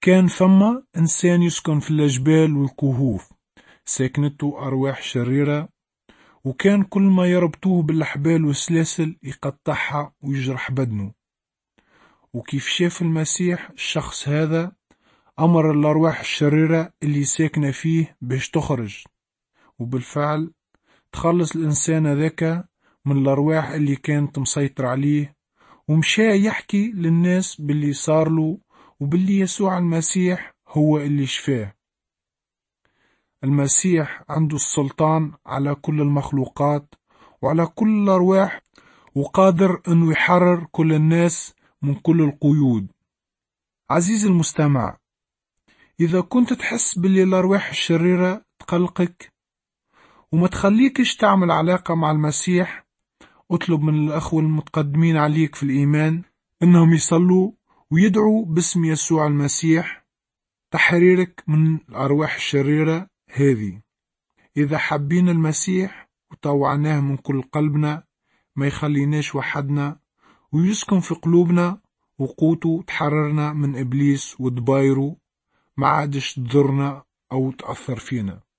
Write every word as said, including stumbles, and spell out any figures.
كان ثم إنسان يسكن في الجبال والكهوف، ساكنته أرواح شريرة، وكان كل ما يربطوه بالحبال والسلاسل يقطعها ويجرح بدنه. وكيف شاف المسيح الشخص هذا، أمر الأرواح الشريرة اللي ساكنة فيه باش تخرج، وبالفعل تخلص الإنسان ذاك من الأرواح اللي كانت مسيطر عليه، ومشى يحكي للناس باللي صار له وباللي يسوع المسيح هو اللي شفاه. المسيح عنده السلطان على كل المخلوقات وعلى كل الأرواح، وقادر أنه يحرر كل الناس من كل القيود. عزيزي المستمع، إذا كنت تحس باللي الأرواح الشريرة تقلقك وما تخليكش تعمل علاقة مع المسيح، اطلب من الأخوة المتقدمين عليك في الإيمان أنهم يصلوا ويدعوا باسم يسوع المسيح تحريرك من الأرواح الشريرة هذه. إذا حبينا المسيح وطوعناه من كل قلبنا، ما يخليناش وحدنا، ويسكن في قلوبنا، وقوته تحررنا من إبليس ودبايره، ما عادش تضرنا أو تأثر فينا.